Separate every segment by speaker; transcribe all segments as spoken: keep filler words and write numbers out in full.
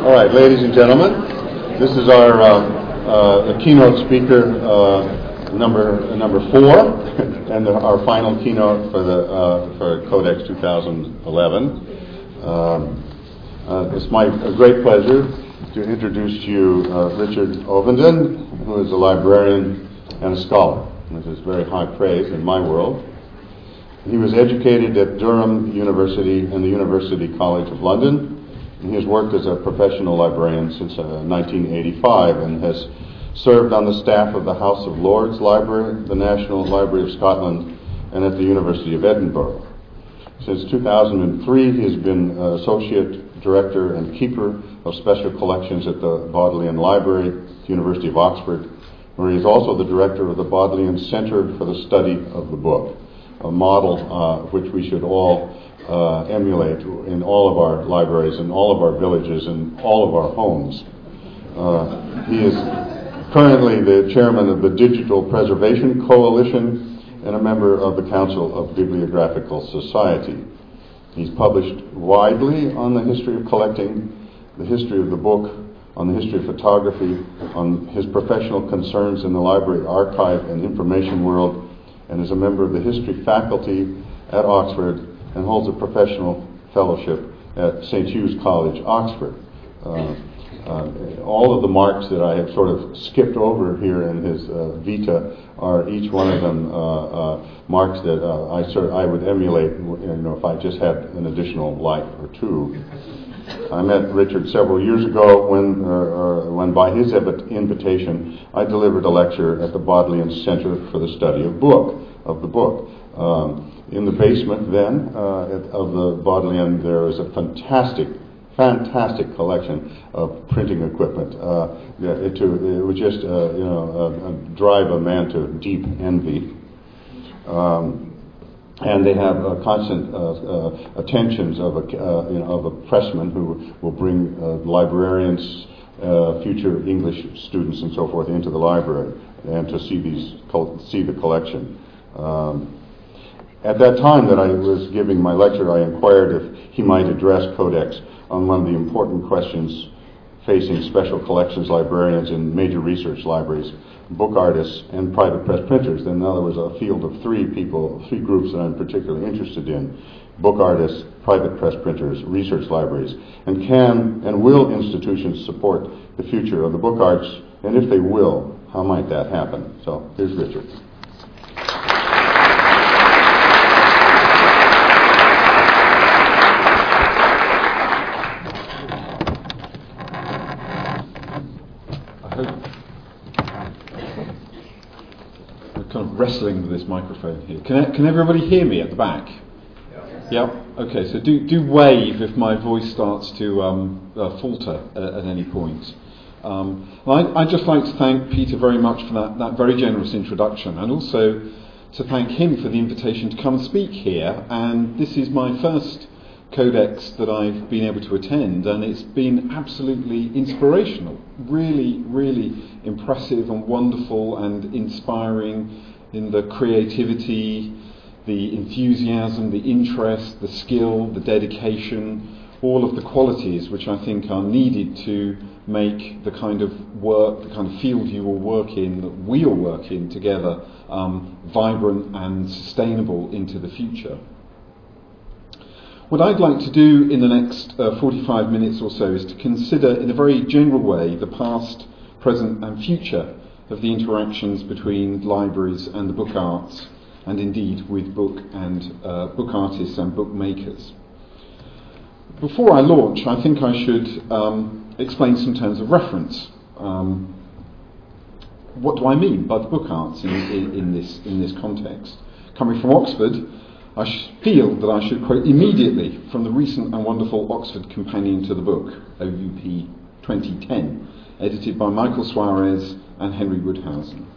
Speaker 1: All right, ladies and gentlemen, this is our uh, uh, keynote speaker uh, number number four, and the, our final keynote for the uh, for Codex twenty eleven. Um, uh, it's my a great pleasure to introduce to you uh, Richard Ovenden, who is a librarian and a scholar, which is very high praise in my world. He was educated at Durham University and the University College of London. He has worked as a professional librarian since uh, nineteen eighty-five and has served on the staff of the House of Lords Library, the National Library of Scotland, and at the University of Edinburgh. Since two thousand three, he has been uh, Associate Director and Keeper of Special Collections at the Bodleian Library, the University of Oxford, where he is also the Director of the Bodleian Centre for the Study of the Book, a model uh, which we should all uh, emulate in all of our libraries, in all of our villages, and all of our homes. Uh, he is currently the chairman of the Digital Preservation Coalition and a member of the Council of Bibliographical Society. He's published widely on the history of collecting, the history of the book, on the history of photography, on his professional concerns in the library, archive, and information world, and is a member of the history faculty at Oxford and holds a professional fellowship at Saint Hugh's College, Oxford. Uh, uh, all of the marks that I have sort of skipped over here in his uh, vita are each one of them uh, uh, marks that uh, I sort of, I would emulate, you know, if I just had an additional life or two. I met Richard several years ago when, uh, uh, when by his invitation, I delivered a lecture at the Bodleian Centre for the Study of Book, of the Book. Um, in the basement then uh, at, of the Bodleian, there is a fantastic, fantastic collection of printing equipment. Uh, it, to, it would just, uh, you know, uh, drive a man to deep envy. Um, And they have uh, constant uh, uh, attentions of a uh, you know of a pressman who will bring uh, librarians, uh, future English students, and so forth into the library and to see these see the collection. Um, at that time that I was giving my lecture, I inquired if he might address Codex on one of the important questions facing special collections librarians in major research libraries, book artists, and private press printers. Then now there was a field of three people, three groups that I'm particularly interested in: book artists, private press printers, research libraries. And can and will institutions support the future of the book arts? And if they will, how might that happen? So here's Richard.
Speaker 2: Kind of wrestling with this microphone here. Can can everybody hear me at the back? Yeah. Yeah? Okay, so do do wave if my voice starts to um, uh, falter at, at any point. Um, I, I'd just like to thank Peter very much for that, that very generous introduction, and also to thank him for the invitation to come and speak here. And this is my first Codex that I've been able to attend, and it's been absolutely inspirational. Really, really impressive and wonderful and inspiring in the creativity, the enthusiasm, the interest, the skill, the dedication, all of the qualities which I think are needed to make the kind of work, the kind of field you all work in, that we all work in together, um, vibrant and sustainable into the future. What I'd like to do in the next uh, forty-five minutes or so is to consider in a very general way the past, present and future of the interactions between libraries and the book arts, and indeed with book and uh, book artists and book makers. Before I launch, I think I should um, explain some terms of reference. Um, what do I mean by the book arts in, in, in this in this context? Coming from Oxford, I sh- feel that I should quote immediately from the recent and wonderful Oxford Companion to the Book, O U P twenty ten, edited by Michael Suarez and Henry Woodhausen.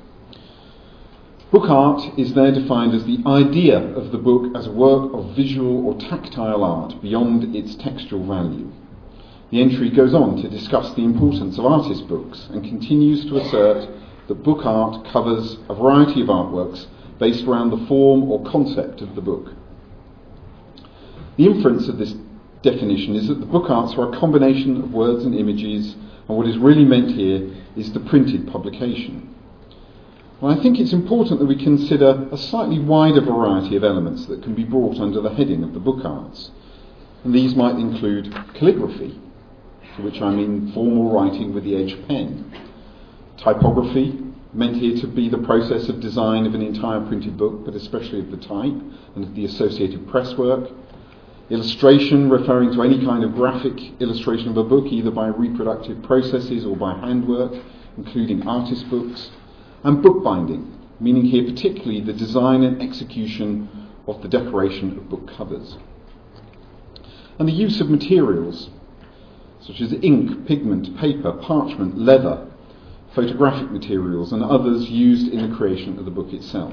Speaker 2: Book art is there defined as the idea of the book as a work of visual or tactile art beyond its textual value. The entry goes on to discuss the importance of artist books and continues to assert that book art covers a variety of artworks based around the form or concept of the book. The inference of this definition is that the book arts are a combination of words and images, and what is really meant here is the printed publication. And I think it's important that we consider a slightly wider variety of elements that can be brought under the heading of the book arts. And these might include calligraphy, to which I mean formal writing with the edge pen; typography, meant here to be the process of design of an entire printed book, but especially of the type and of the associated presswork; illustration, referring to any kind of graphic illustration of a book, either by reproductive processes or by handwork, including artist books; and bookbinding, meaning here particularly the design and execution of the decoration of book covers. And the use of materials, such as ink, pigment, paper, parchment, leather, photographic materials, and others used in the creation of the book itself.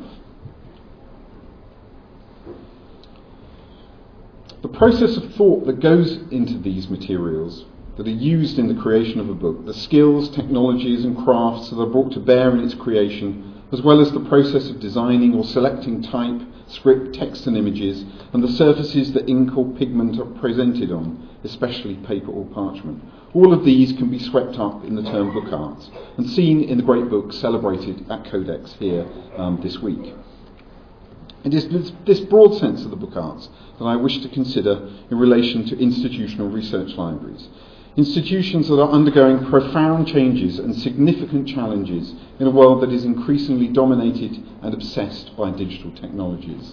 Speaker 2: The process of thought that goes into these materials that are used in the creation of a book, the skills, technologies and crafts that are brought to bear in its creation, as well as the process of designing or selecting type, script, text and images, and the surfaces that ink or pigment are presented on, especially paper or parchment. All of these can be swept up in the term book arts and seen in the great book celebrated at Codex here um, this week. It is this, this broad sense of the book arts that I wish to consider in relation to institutional research libraries. Institutions that are undergoing profound changes and significant challenges in a world that is increasingly dominated and obsessed by digital technologies.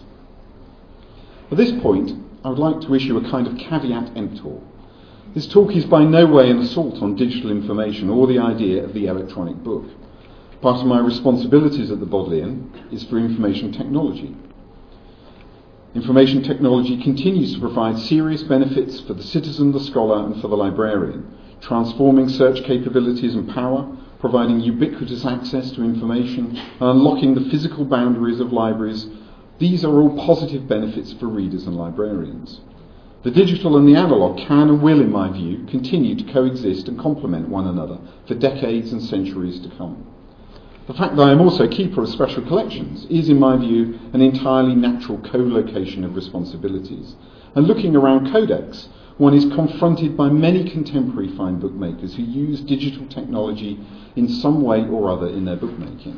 Speaker 2: At this point, I would like to issue a kind of caveat emptor. This talk is by no way an assault on digital information or the idea of the electronic book. Part of my responsibilities at the Bodleian is for information technology. Information technology continues to provide serious benefits for the citizen, the scholar and for the librarian, transforming search capabilities and power, providing ubiquitous access to information and unlocking the physical boundaries of libraries. These are all positive benefits for readers and librarians. The digital and the analogue can and will, in my view, continue to coexist and complement one another for decades and centuries to come. The fact that I am also keeper of special collections is, in my view, an entirely natural co-location of responsibilities. And looking around Codex, one is confronted by many contemporary fine bookmakers who use digital technology in some way or other in their bookmaking.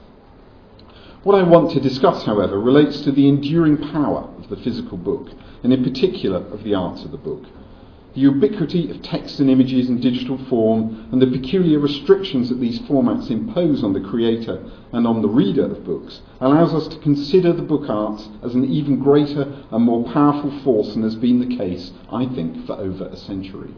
Speaker 2: What I want to discuss, however, relates to the enduring power of the physical book, and in particular of the arts of the book. The ubiquity of text and images in digital form and the peculiar restrictions that these formats impose on the creator and on the reader of books allows us to consider the book arts as an even greater and more powerful force than has been the case, I think, for over a century.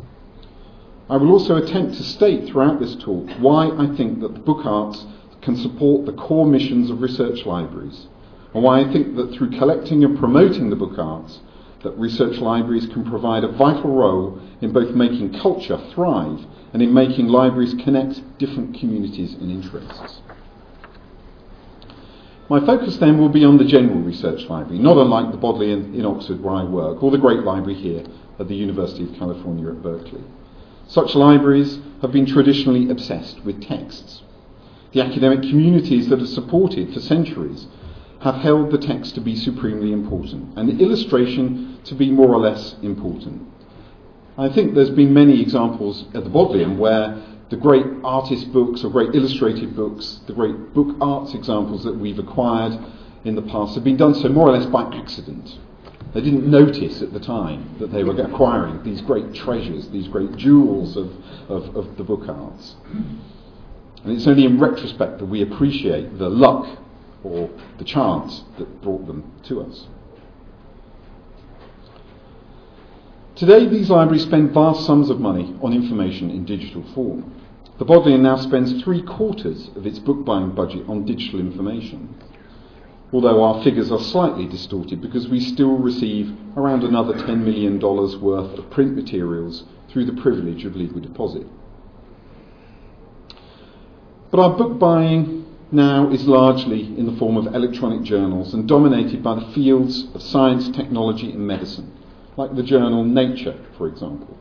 Speaker 2: I will also attempt to state throughout this talk why I think that the book arts can support the core missions of research libraries, and why I think that through collecting and promoting the book arts, that research libraries can provide a vital role in both making culture thrive and in making libraries connect different communities and interests. My focus then will be on the general research library, not unlike the Bodleian in Oxford where I work, or the Great Library here at the University of California at Berkeley. Such libraries have been traditionally obsessed with texts. The academic communities that have supported for centuries have held the text to be supremely important, and the illustration to be more or less important. I think there's been many examples at the Bodleian where the great artist books or great illustrated books, the great book arts examples that we've acquired in the past have been done so more or less by accident. They didn't notice at the time that they were acquiring these great treasures, these great jewels of, of, of the book arts. And it's only in retrospect that we appreciate the luck or the chance that brought them to us. Today, these libraries spend vast sums of money on information in digital form. The Bodleian now spends three quarters of its book buying budget on digital information, although our figures are slightly distorted because we still receive around another ten million dollars worth of print materials through the privilege of legal deposit. But our book buying now is largely in the form of electronic journals and dominated by the fields of science, technology and medicine, like the journal Nature, for example.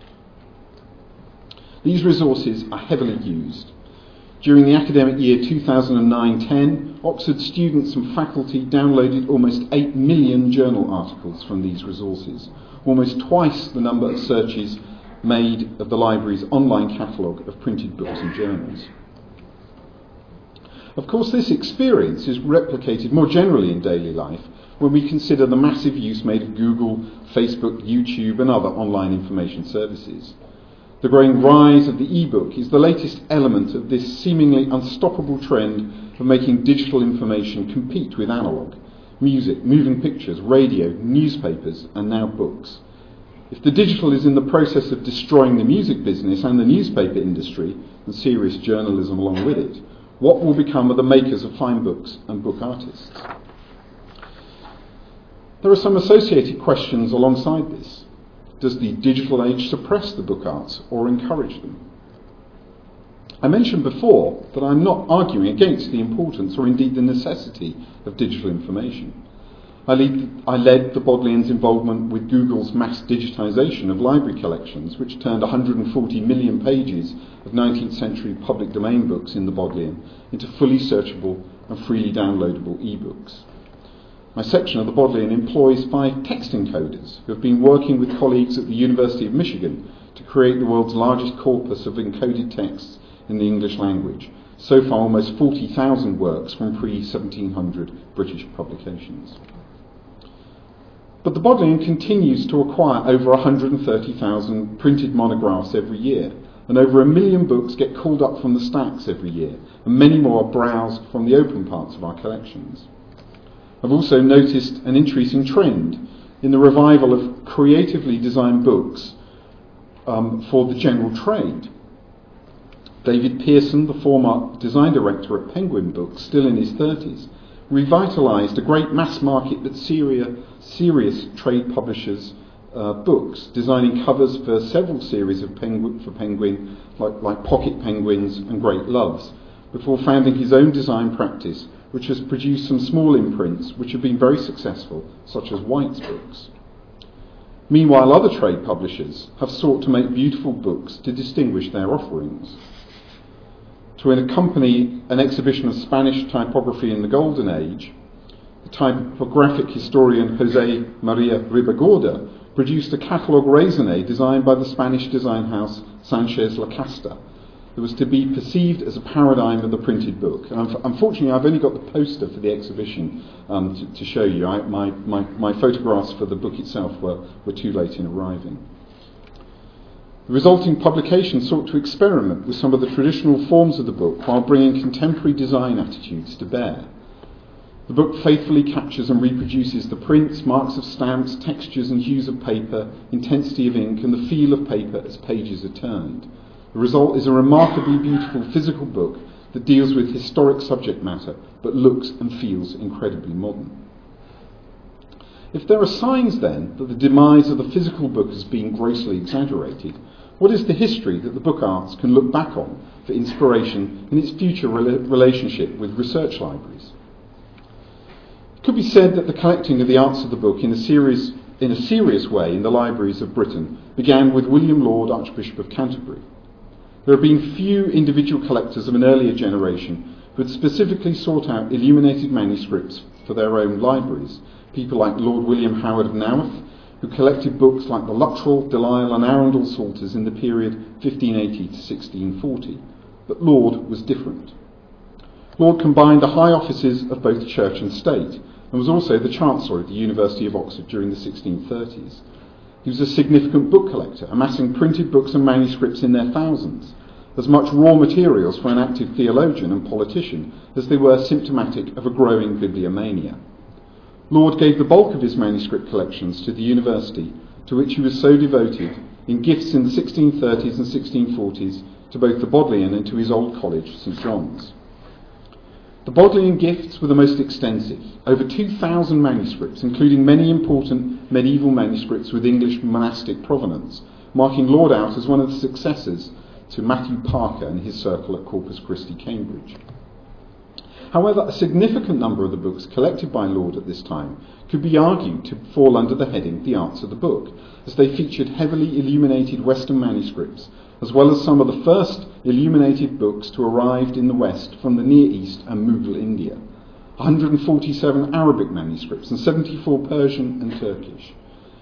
Speaker 2: These resources are heavily used. During the academic year two thousand nine ten, Oxford students and faculty downloaded almost eight million journal articles from these resources, almost twice the number of searches made of the library's online catalogue of printed books and journals. Of course, this experience is replicated more generally in daily life when we consider the massive use made of Google, Facebook, YouTube and other online information services. The growing rise of the e-book is the latest element of this seemingly unstoppable trend of making digital information compete with analogue, music, moving pictures, radio, newspapers and now books. If the digital is in the process of destroying the music business and the newspaper industry, and serious journalism along with it, what will become of the makers of fine books and book artists? There are some associated questions alongside this. Does the digital age suppress the book arts or encourage them? I mentioned before that I'm not arguing against the importance or indeed the necessity of digital information. I, lead, I led the Bodleians' involvement with Google's mass digitisation of library collections, which turned one hundred forty million pages of nineteenth century public domain books in the Bodleian into fully searchable and freely downloadable e-books. My section of the Bodleian employs five text encoders who have been working with colleagues at the University of Michigan to create the world's largest corpus of encoded texts in the English language. So far, almost forty thousand works from pre seventeen hundred British publications. But the Bodleian continues to acquire over one hundred thirty thousand printed monographs every year, and over a million books get called up from the stacks every year, and many more are browsed from the open parts of our collections. I've also noticed an increasing trend in the revival of creatively designed books um, for the general trade. David Pearson, the former design director at Penguin Books, still in his thirties, revitalised a great mass market but serious, serious trade publishers' uh, books, designing covers for several series of Penguin, for Penguin, like, like Pocket Penguins and Great Loves, before founding his own design practice, which has produced some small imprints which have been very successful, such as White's books. Meanwhile, other trade publishers have sought to make beautiful books to distinguish their offerings. To accompany an exhibition of Spanish typography in the Golden Age, the typographic historian José María Ribagorda produced a catalogue raisonné designed by the Spanish design house Sanchez Lacasta, that was to be perceived as a paradigm of the printed book. And unfortunately, I've only got the poster for the exhibition um, to, to show you. I, my, my, my photographs for the book itself were, were too late in arriving. The resulting publication sought to experiment with some of the traditional forms of the book while bringing contemporary design attitudes to bear. The book faithfully captures and reproduces the prints, marks of stamps, textures and hues of paper, intensity of ink and the feel of paper as pages are turned. The result is a remarkably beautiful physical book that deals with historic subject matter but looks and feels incredibly modern. If there are signs then that the demise of the physical book has been grossly exaggerated, what is the history that the book arts can look back on for inspiration in its future rela- relationship with research libraries? It could be said that the collecting of the arts of the book in a series, in a serious way in the libraries of Britain began with William Laud, Archbishop of Canterbury. There have been few individual collectors of an earlier generation who had specifically sought out illuminated manuscripts for their own libraries. People like Lord William Howard of Knowth, who collected books like the Luttrell, Delisle and Arundel Psalters in the period fifteen eighty to sixteen forty. But Laud was different. Laud combined the high offices of both church and state, and was also the Chancellor at the University of Oxford during the sixteen thirties. He was a significant book collector, amassing printed books and manuscripts in their thousands, as much raw materials for an active theologian and politician as they were symptomatic of a growing bibliomania. Laud gave the bulk of his manuscript collections to the university, to which he was so devoted, in gifts in the sixteen thirties and sixteen forties to both the Bodleian and to his old college, St John's. The Bodleian gifts were the most extensive, over two thousand manuscripts, including many important medieval manuscripts with English monastic provenance, marking Laud out as one of the successors to Matthew Parker and his circle at Corpus Christi, Cambridge. However, a significant number of the books collected by Laud at this time could be argued to fall under the heading The Arts of the Book, as they featured heavily illuminated Western manuscripts, as well as some of the first illuminated books to arrive in the West from the Near East and Mughal India, one hundred forty-seven Arabic manuscripts and seventy-four Persian and Turkish.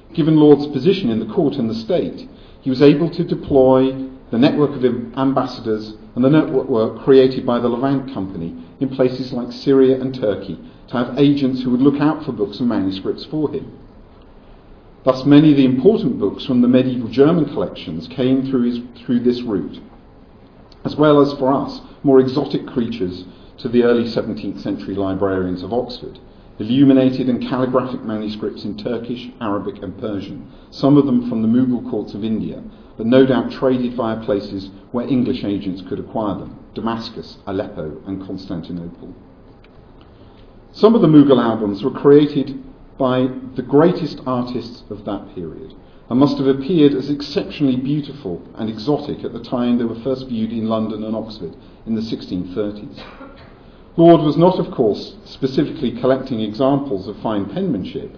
Speaker 2: Given Laud's position in the court and the state, he was able to deploy the network of ambassadors and the network created by the Levant Company in places like Syria and Turkey to have agents who would look out for books and manuscripts for him. Thus, many of the important books from the medieval German collections came through, his, through this route, as well as for us, more exotic creatures to the early seventeenth century librarians of Oxford, illuminated and calligraphic manuscripts in Turkish, Arabic and Persian, some of them from the Mughal courts of India, but no doubt traded via places where English agents could acquire them, Damascus, Aleppo and Constantinople. Some of the Mughal albums were created by the greatest artists of that period and must have appeared as exceptionally beautiful and exotic at the time they were first viewed in London and Oxford in the sixteen thirties. Laud was not, of course, specifically collecting examples of fine penmanship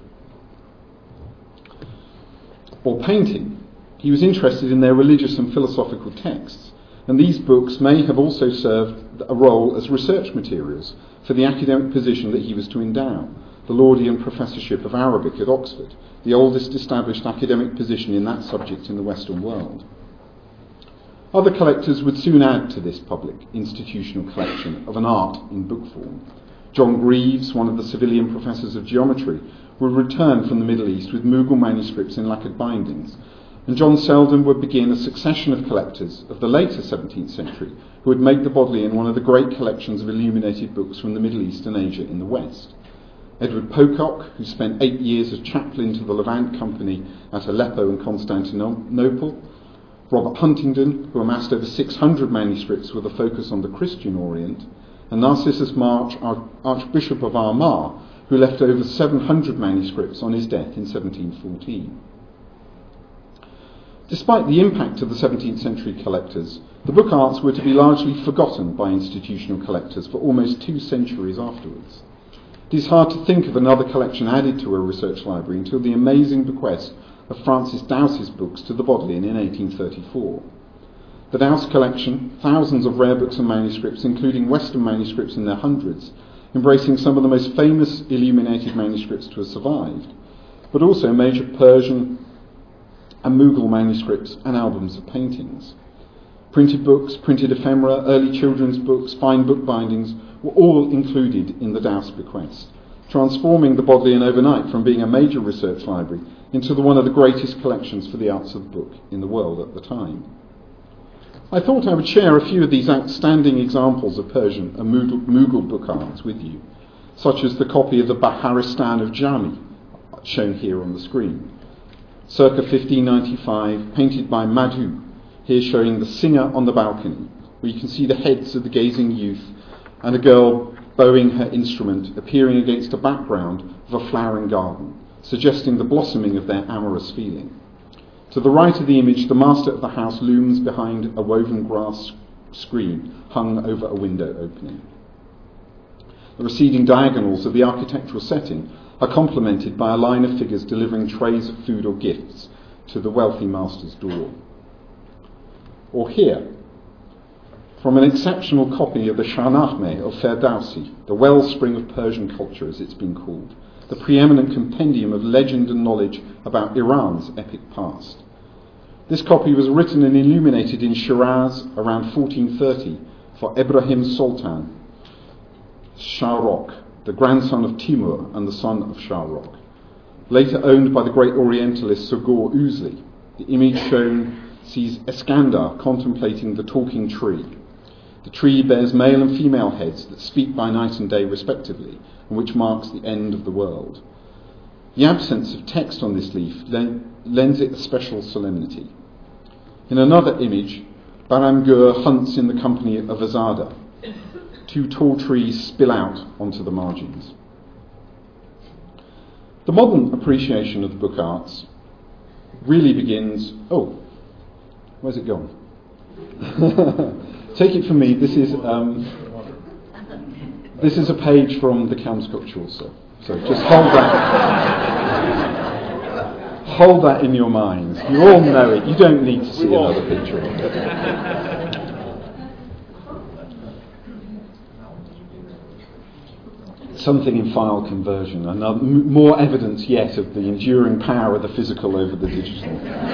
Speaker 2: or painting. He was interested in their religious and philosophical texts, and these books may have also served a role as research materials for the academic position that he was to endow, the Laudian Professorship of Arabic at Oxford, the oldest established academic position in that subject in the Western world. Other collectors would soon add to this public institutional collection of an art in book form. John Greaves, one of the civilian professors of geometry, would return from the Middle East with Mughal manuscripts in lacquered bindings, and John Selden would begin a succession of collectors of the later seventeenth century who would make the Bodleian one of the great collections of illuminated books from the Middle East and Asia in the West. Edward Pocock, who spent eight years as chaplain to the Levant Company at Aleppo and Constantinople, Robert Huntingdon, who amassed over six hundred manuscripts with a focus on the Christian Orient, and Narcissus March, Archbishop of Armagh, who left over seven hundred manuscripts on his death in seventeen fourteen. Despite the impact of the seventeenth century collectors, the book arts were to be largely forgotten by institutional collectors for almost two centuries afterwards. It is hard to think of another collection added to a research library until the amazing bequest of Francis Dowse's books to the Bodleian in eighteen thirty-four. The Dowse collection, thousands of rare books and manuscripts, including Western manuscripts in their hundreds, embracing some of the most famous illuminated manuscripts to have survived, but also major Persian and Mughal manuscripts and albums of paintings. Printed books, printed ephemera, early children's books, fine book bindings were all included in the Dowse bequest, transforming the Bodleian overnight from being a major research library into the one of the greatest collections for the arts of the book in the world at the time. I thought I would share a few of these outstanding examples of Persian and Mughal, Mughal book arts with you, such as the copy of the Baharistan of Jami, shown here on the screen, circa fifteen ninety-five, painted by Madhu, here showing the singer on the balcony, where you can see the heads of the gazing youth and a girl bowing her instrument appearing against a background of a flowering garden, suggesting the blossoming of their amorous feeling. To the right of the image, the master of the house looms behind a woven grass screen hung over a window opening. The receding diagonals of the architectural setting are complemented by a line of figures delivering trays of food or gifts to the wealthy master's door. Or here, from an exceptional copy of the Shahnameh of Ferdowsi, the wellspring of Persian culture as it's been called, the preeminent compendium of legend and knowledge about Iran's epic past. This copy was written and illuminated in Shiraz around fourteen thirty for Ibrahim Sultan Shahrokh, the grandson of Timur and the son of Shahrokh, later owned by the great Orientalist Sogor Uzli. The image shown sees Iskandar contemplating the talking tree. The tree bears male and female heads that speak by night and day respectively, and which marks the end of the world. The absence of text on this leaf lends it a special solemnity. In another image, Baramgur hunts in the company of Azada. Two tall trees spill out onto the margins. The modern appreciation of the book arts really begins... Oh, where's it gone? Take it from me, this is um, this is a page from the Kamskot Chaucer. So just hold that. Hold that in your mind. You all know it. You don't need to see another picture of it. something in file conversion, and uh, m- more evidence yet of the enduring power of the physical over the digital.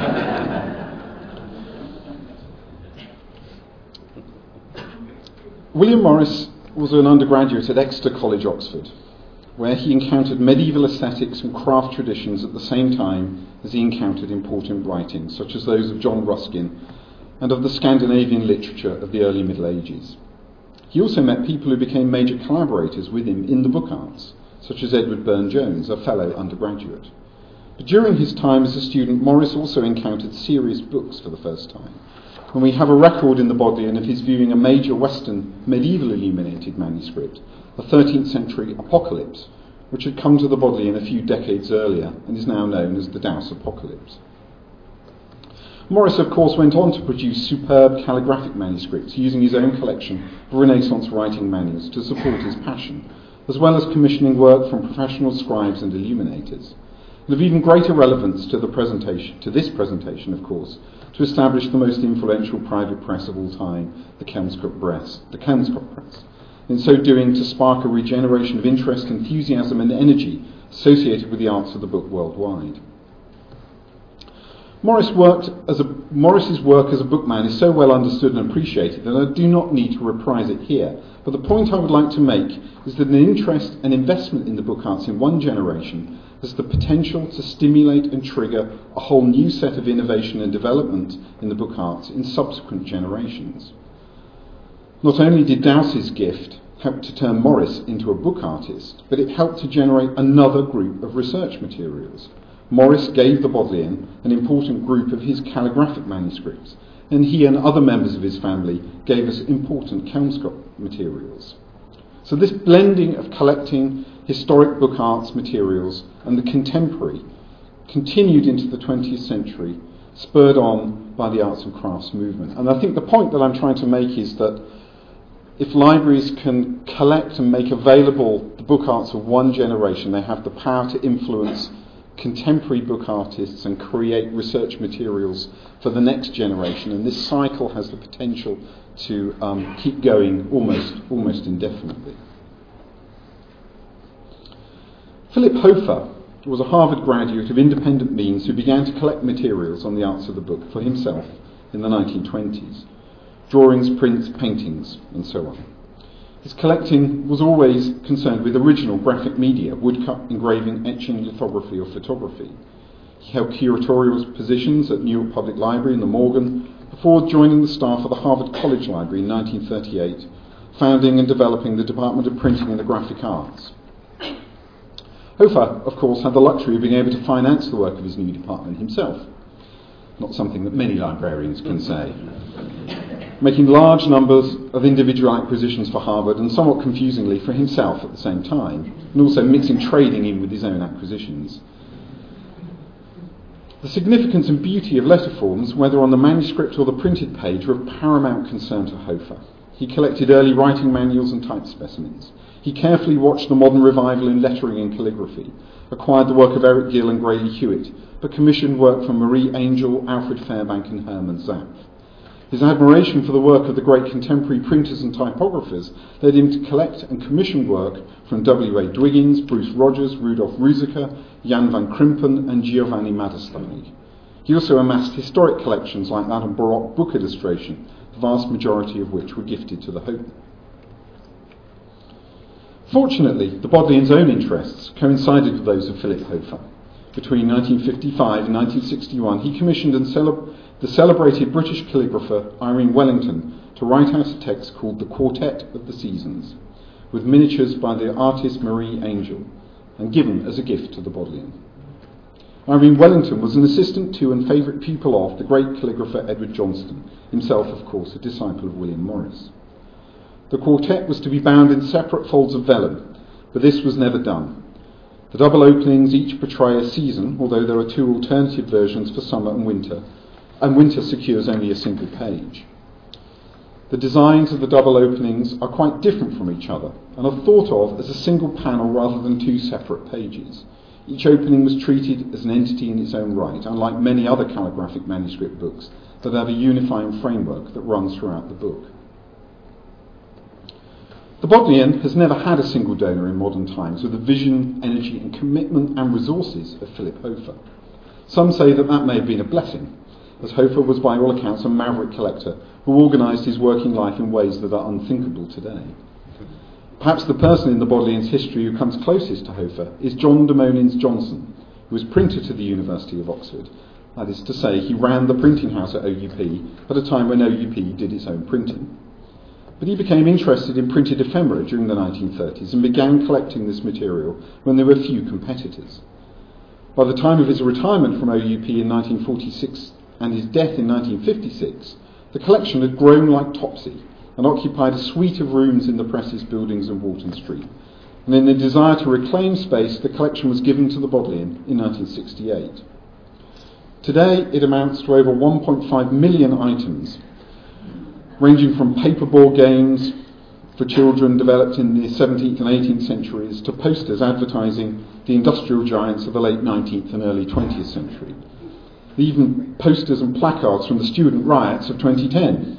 Speaker 2: William Morris was an undergraduate at Exeter College, Oxford, where he encountered medieval aesthetics and craft traditions at the same time as he encountered important writings, such as those of John Ruskin and of the Scandinavian literature of the early Middle Ages. He also met people who became major collaborators with him in the book arts, such as Edward Burne-Jones, a fellow undergraduate. But during his time as a student, Morris also encountered serious books for the first time, when we have a record in the Bodleian of his viewing a major Western medieval illuminated manuscript, a thirteenth century Apocalypse, which had come to the Bodleian a few decades earlier and is now known as the Dowse Apocalypse. Morris, of course, went on to produce superb calligraphic manuscripts using his own collection of Renaissance writing manuals to support his passion, as well as commissioning work from professional scribes and illuminators. And of even greater relevance to the presentation, to this presentation, of course, to establish the most influential private press of all time, the Kelmscott Press. The Kelmscott Press. In so doing, to spark a regeneration of interest, enthusiasm, and energy associated with the arts of the book worldwide. Morris worked as a, Morris's work as a bookman is so well understood and appreciated that I do not need to reprise it here. But the point I would like to make is that an interest and investment in the book arts in one generation has the potential to stimulate and trigger a whole new set of innovation and development in the book arts in subsequent generations. Not only did Dowse's gift help to turn Morris into a book artist, but it helped to generate another group of research materials. Morris gave the Bodleian an important group of his calligraphic manuscripts, and he and other members of his family gave us important Kelmscott materials. So this blending of collecting historic book arts materials and the contemporary continued into the twentieth century, spurred on by the arts and crafts movement. And I think the point that I'm trying to make is that if libraries can collect and make available the book arts of one generation, they have the power to influence contemporary book artists and create research materials for the next generation, and this cycle has the potential to um, keep going almost almost indefinitely. Philip Hofer was a Harvard graduate of independent means who began to collect materials on the arts of the book for himself in the nineteen twenties. Drawings, prints, paintings, and so on. His collecting was always concerned with original graphic media, woodcut, engraving, etching, lithography, or photography. He held curatorial positions at New York Public Library and the Morgan before joining the staff of the Harvard College Library in nineteen thirty-eight, founding and developing the Department of Printing and the Graphic Arts. Hofer, of course, had the luxury of being able to finance the work of his new department himself. Not something that many librarians can say. Making large numbers of individual acquisitions for Harvard and somewhat confusingly for himself at the same time, and also mixing trading in with his own acquisitions. The significance and beauty of letterforms, whether on the manuscript or the printed page, were of paramount concern to Hofer. He collected early writing manuals and type specimens. He carefully watched the modern revival in lettering and calligraphy, acquired the work of Eric Gill and Grady Hewitt, but commissioned work from Marie Angel, Alfred Fairbank and Herman Zapf. His admiration for the work of the great contemporary printers and typographers led him to collect and commission work from W A Dwiggins, Bruce Rogers, Rudolf Ruziker, Jan van Krimpen and Giovanni Madestani. He also amassed historic collections like that of Baroque book illustration, the vast majority of which were gifted to the Hofer. Fortunately, the Bodleian's own interests coincided with those of Philip Hofer. Between nineteen fifty-five and nineteen sixty-one, he commissioned and cele- the celebrated British calligrapher Irene Wellington to write out a text called The Quartet of the Seasons, with miniatures by the artist Marie Angel, and given as a gift to the Bodleian. Irene Wellington was an assistant to and favourite pupil of the great calligrapher Edward Johnston, himself, of course, a disciple of William Morris. The quartet was to be bound in separate folds of vellum, but this was never done. The double openings each portray a season, although there are two alternative versions for summer and winter, and winter secures only a single page. The designs of the double openings are quite different from each other, and are thought of as a single panel rather than two separate pages. Each opening was treated as an entity in its own right, unlike many other calligraphic manuscript books that have a unifying framework that runs throughout the book. The Bodleian has never had a single donor in modern times with the vision, energy and commitment and resources of Philip Hofer. Some say that that may have been a blessing, as Hofer was by all accounts a maverick collector who organised his working life in ways that are unthinkable today. Perhaps the person in the Bodleian's history who comes closest to Hofer is John de Monins Johnson, who was printer to the University of Oxford. That is to say, he ran the printing house at O U P at a time when O U P did its own printing. But he became interested in printed ephemera during the nineteen thirties and began collecting this material when there were few competitors. By the time of his retirement from O U P in nineteen forty-six and his death in nineteen fifty-six, the collection had grown like Topsy and occupied a suite of rooms in the Presses buildings in Walton Street. And in the desire to reclaim space, the collection was given to the Bodleian in nineteen sixty-eight. Today, it amounts to over one point five million items, ranging from paperboard games for children developed in the seventeenth and eighteenth centuries to posters advertising the industrial giants of the late nineteenth and early twentieth century. Even posters and placards from the student riots of twenty ten.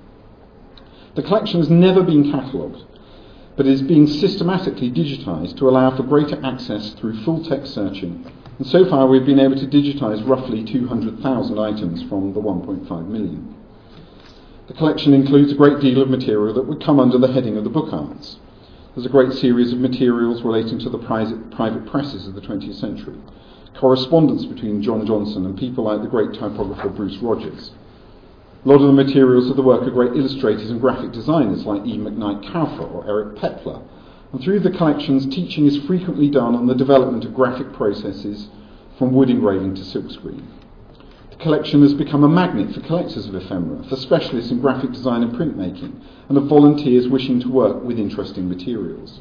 Speaker 2: The collection has never been catalogued, but is being systematically digitised to allow for greater access through full-text searching, and so far we've been able to digitise roughly two hundred thousand items from the one point five million. The collection includes a great deal of material that would come under the heading of the book arts. There's a great series of materials relating to the private, private presses of the twentieth century, correspondence between John Johnson and people like the great typographer Bruce Rogers. A lot of the materials are the work of great illustrators and graphic designers like E. McKnight Kauffer or Eric Pepler, and through the collections teaching is frequently done on the development of graphic processes from wood engraving to silkscreen. The collection has become a magnet for collectors of ephemera, for specialists in graphic design and printmaking, and of volunteers wishing to work with interesting materials.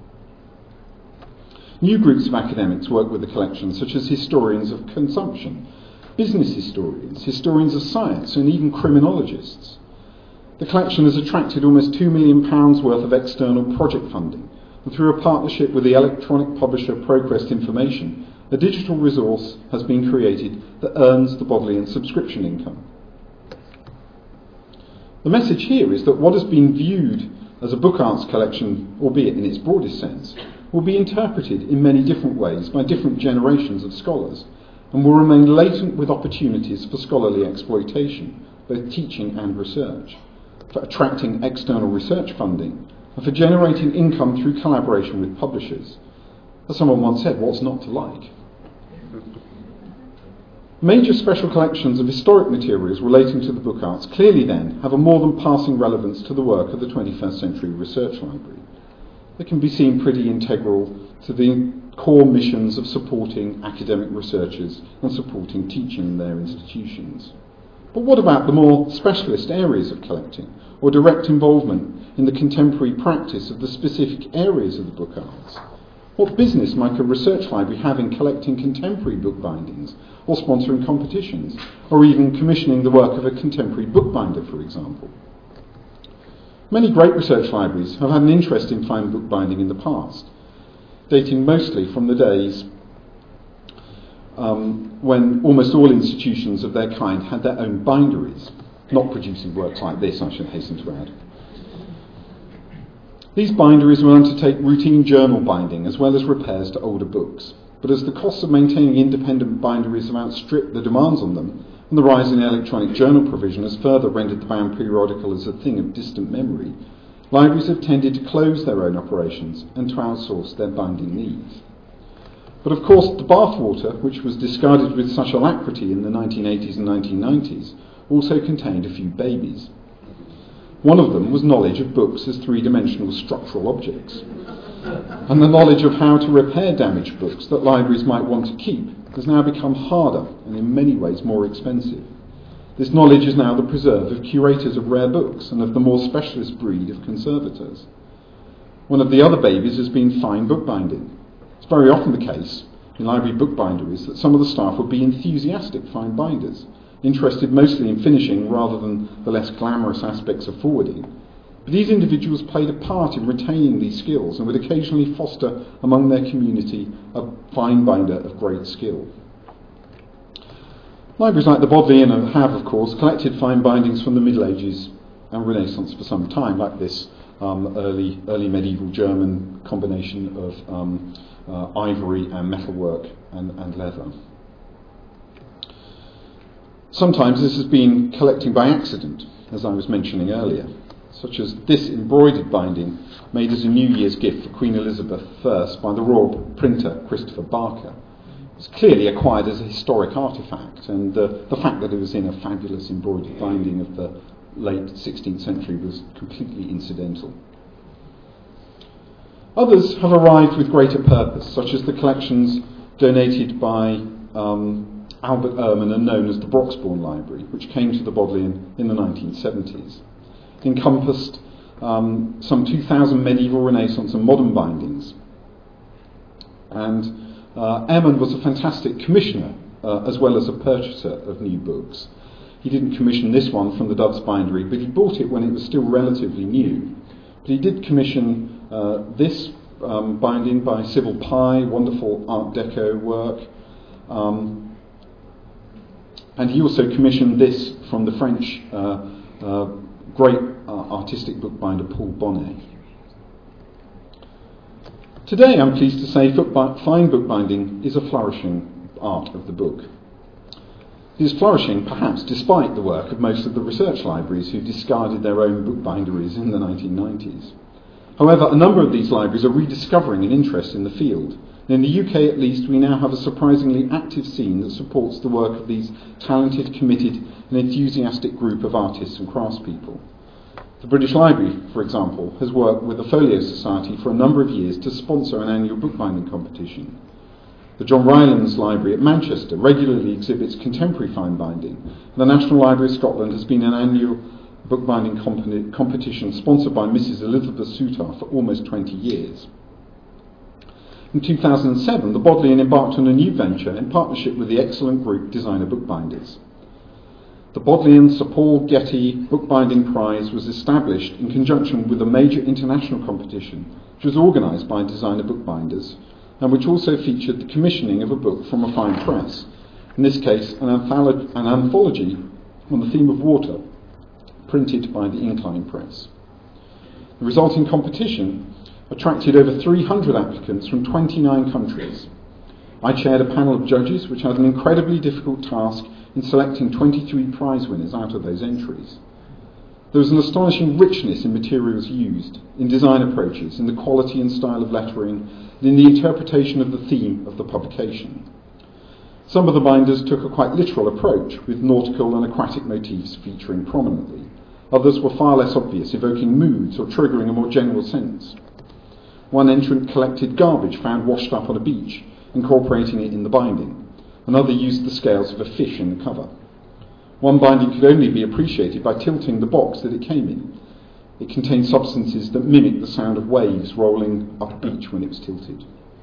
Speaker 2: New groups of academics work with the collection, such as historians of consumption, business historians, historians of science, and even criminologists. The collection has attracted almost two million pounds worth of external project funding, and through a partnership with the electronic publisher ProQuest Information, a digital resource has been created that earns the Bodleian subscription income. The message here is that what has been viewed as a book arts collection, albeit in its broadest sense, will be interpreted in many different ways by different generations of scholars, and will remain latent with opportunities for scholarly exploitation, both teaching and research, for attracting external research funding, and for generating income through collaboration with publishers. As someone once said, what's not to like? Major special collections of historic materials relating to the book arts clearly then have a more than passing relevance to the work of the twenty-first century research library. They can be seen pretty integral to the core missions of supporting academic researchers and supporting teaching in their institutions. But what about the more specialist areas of collecting, or direct involvement in the contemporary practice of the specific areas of the book arts? What business might a research library have in collecting contemporary book bindings, or sponsoring competitions, or even commissioning the work of a contemporary bookbinder, for example? Many great research libraries have had an interest in fine bookbinding in the past, dating mostly from the days um, when almost all institutions of their kind had their own binderies, not producing works like this, I should hasten to add. These binderies will undertake routine journal binding as well as repairs to older books, but as the costs of maintaining independent binderies have outstripped the demands on them, and the rise in electronic journal provision has further rendered the bound periodical as a thing of distant memory, libraries have tended to close their own operations and to outsource their binding needs. But of course, the bathwater, which was discarded with such alacrity in the nineteen eighties and nineteen nineties, also contained a few babies. One of them was knowledge of books as three-dimensional structural objects, and the knowledge of how to repair damaged books that libraries might want to keep has now become harder and in many ways more expensive. This knowledge is now the preserve of curators of rare books and of the more specialist breed of conservators. One of the other babies has been fine bookbinding. It's very often the case in library bookbinderies that some of the staff would be enthusiastic fine binders, interested mostly in finishing rather than the less glamorous aspects of forwarding. But these individuals played a part in retaining these skills and would occasionally foster among their community a fine binder of great skill. Libraries like the Bodleian have, of course, collected fine bindings from the Middle Ages and Renaissance for some time, like this um, early, early medieval German combination of um, uh, ivory and metalwork and, and leather. Sometimes this has been collecting by accident, as I was mentioning earlier, such as this embroidered binding made as a New Year's gift for Queen Elizabeth the First by the royal printer Christopher Barker. It was clearly acquired as a historic artefact, and uh, the fact that it was in a fabulous embroidered binding of the late sixteenth century was completely incidental. Others have arrived with greater purpose, such as the collections donated by um, Albert Ehrman and known as the Broxbourne Library, which came to the Bodleian in the nineteen seventies. It encompassed um, some two thousand medieval, Renaissance and modern bindings. And uh, Ehrman was a fantastic commissioner uh, as well as a purchaser of new books. He didn't commission this one from the Doves Bindery, but he bought it when it was still relatively new. But he did commission uh, this um, binding by Sybil Pye, wonderful Art Deco work. Um, And he also commissioned this from the French uh, uh, great uh, artistic bookbinder Paul Bonnet. Today, I'm pleased to say, fine bookbinding is a flourishing art of the book. It is flourishing, perhaps, despite the work of most of the research libraries who discarded their own bookbinderies in the nineteen nineties. However, a number of these libraries are rediscovering an interest in the field. In the U K, at least, we now have a surprisingly active scene that supports the work of these talented, committed and enthusiastic group of artists and craftspeople. The British Library, for example, has worked with the Folio Society for a number of years to sponsor an annual bookbinding competition. The John Rylands Library at Manchester regularly exhibits contemporary fine binding. The National Library of Scotland has been an annual bookbinding comp- competition sponsored by Missus Elizabeth Soutar for almost twenty years. In two thousand seven, the Bodleian embarked on a new venture in partnership with the excellent group Designer Bookbinders. The Bodleian Sir Paul Getty Bookbinding Prize was established in conjunction with a major international competition, which was organised by Designer Bookbinders, and which also featured the commissioning of a book from a fine press, in this case an, antholo- an anthology on the theme of water, printed by the Incline Press. The resulting competition attracted over three hundred applicants from twenty-nine countries. I chaired a panel of judges which had an incredibly difficult task in selecting twenty-three prize winners out of those entries. There was an astonishing richness in materials used, in design approaches, in the quality and style of lettering, and in the interpretation of the theme of the publication. Some of the binders took a quite literal approach, with nautical and aquatic motifs featuring prominently. Others were far less obvious, evoking moods or triggering a more general sense. One entrant collected garbage found washed up on a beach, incorporating it in the binding. Another used the scales of a fish in the cover. One binding could only be appreciated by tilting the box that it came in. It contained substances that mimicked the sound of waves rolling up a beach when it was tilted.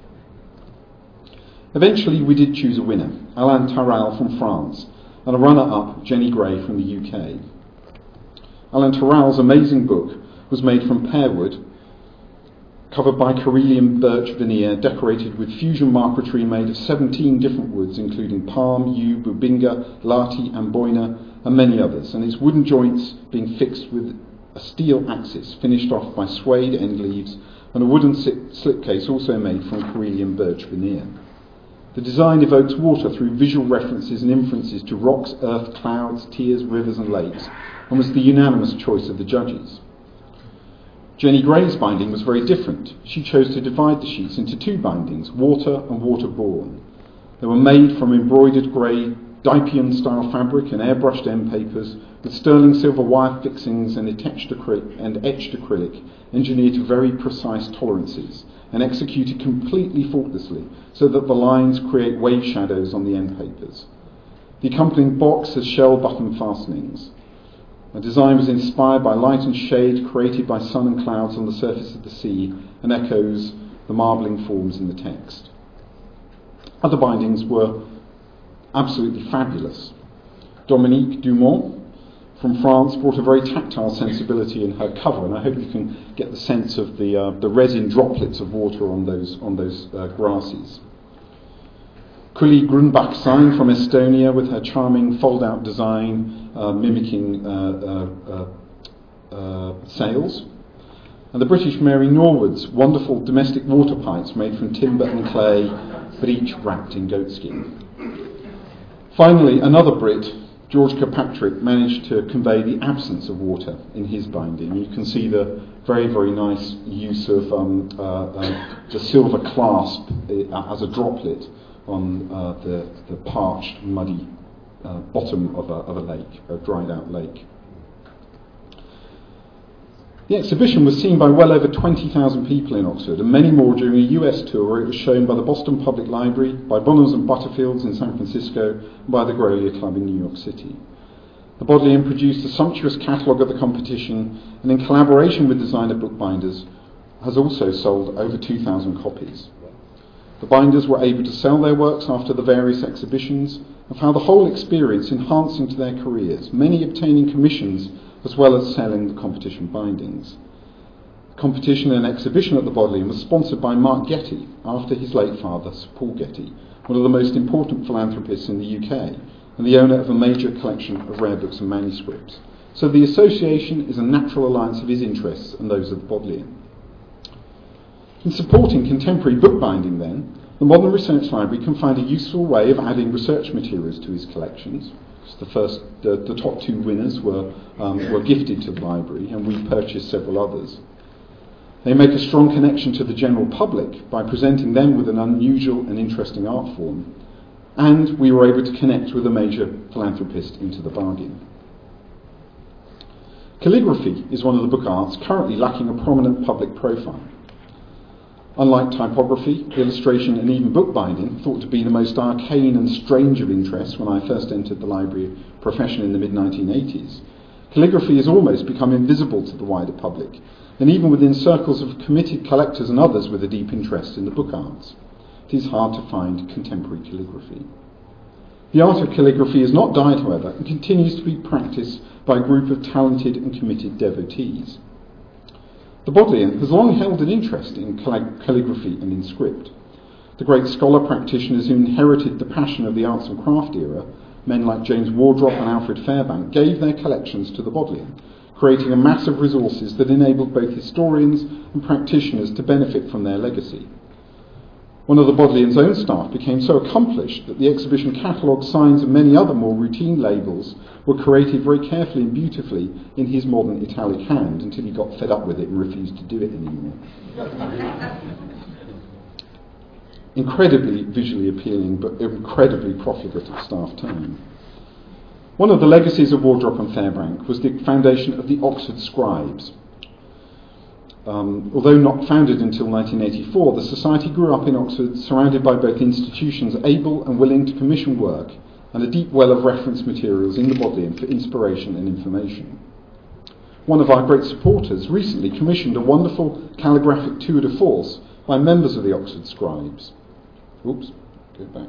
Speaker 2: Eventually we did choose a winner, Alain Taral from France, and a runner-up, Jenny Gray from the U K. Alain Taral's amazing book was made from pear wood, covered by Karelian birch veneer, decorated with fusion marquetry made of seventeen different woods, including palm, yew, bubinga, lati, amboina, and many others, and its wooden joints being fixed with a steel axis, finished off by suede end leaves, and a wooden slipcase also made from Karelian birch veneer. The design evokes water through visual references and inferences to rocks, earth, clouds, tears, rivers, and lakes, and was the unanimous choice of the judges. Jenny Gray's binding was very different. She chose to divide the sheets into two bindings, water and waterborne. They were made from embroidered grey Dypian-style fabric and airbrushed end papers with sterling silver wire fixings and etched acrylic, and etched acrylic engineered to very precise tolerances and executed completely faultlessly so that the lines create wave shadows on the end papers. The accompanying box has shell button fastenings. The design was inspired by light and shade created by sun and clouds on the surface of the sea and echoes the marbling forms in the text. Other bindings were absolutely fabulous. Dominique Dumont from France brought a very tactile sensibility in her cover, and I hope you can get the sense of the uh, the resin droplets of water on those on those uh, grasses. Kulli Grunbach-Sein from Estonia with her charming fold-out design uh, mimicking uh, uh, uh, uh, sails. and the British Mary Norwood's wonderful domestic water pipes made from timber and clay, but each wrapped in goatskin. Finally, another Brit, George Kirkpatrick, managed to convey the absence of water in his binding. You can see the very, very nice use of um, uh, uh, the silver clasp uh, as a droplet on uh, the, the parched, muddy uh, bottom of a, of a lake, a dried out lake. The exhibition was seen by well over twenty thousand people in Oxford, and many more during a U S tour where it was shown by the Boston Public Library, by Bonhams and Butterfields in San Francisco, and by the Grolier Club in New York City. The Bodleian produced a sumptuous catalogue of the competition, and in collaboration with designer bookbinders, has also sold over two thousand copies. The binders were able to sell their works after the various exhibitions, and found the whole experience enhancing to their careers, many obtaining commissions as well as selling the competition bindings. The competition and exhibition at the Bodleian was sponsored by Mark Getty, after his late father, Sir Paul Getty, one of the most important philanthropists in the U K, and the owner of a major collection of rare books and manuscripts. So the association is a natural alliance of his interests and those of the Bodleian. In supporting contemporary bookbinding, then, the Modern Research Library can find a useful way of adding research materials to his collections. The first, the, the top two winners were um, were gifted to the library, and we purchased several others. They make a strong connection to the general public by presenting them with an unusual and interesting art form, and we were able to connect with a major philanthropist into the bargain. Calligraphy is one of the book arts currently lacking a prominent public profile. Unlike typography, illustration and even bookbinding, thought to be the most arcane and strange of interests when I first entered the library profession in the mid nineteen eighties, calligraphy has almost become invisible to the wider public, and even within circles of committed collectors and others with a deep interest in the book arts. It is hard to find contemporary calligraphy. The art of calligraphy has not died, however, and continues to be practiced by a group of talented and committed devotees. The Bodleian has long held an interest in calligraphy and in script. The great scholar practitioners who inherited the passion of the arts and craft era, men like James Wardrop and Alfred Fairbank, gave their collections to the Bodleian, creating a mass of resources that enabled both historians and practitioners to benefit from their legacy. One of the Bodleian's own staff became so accomplished that the exhibition catalogue, signs and many other more routine labels were created very carefully and beautifully in his modern italic hand until he got fed up with it and refused to do it anymore. Incredibly visually appealing but incredibly profligate of staff time. One of the legacies of Wardrop and Fairbank was the foundation of the Oxford Scribes. Um, although not founded until nineteen eighty-four, the Society grew up in Oxford, surrounded by both institutions able and willing to commission work and a deep well of reference materials in the Bodleian for inspiration and information. One of our great supporters recently commissioned a wonderful calligraphic tour de force by members of the Oxford Scribes. Oops, go back.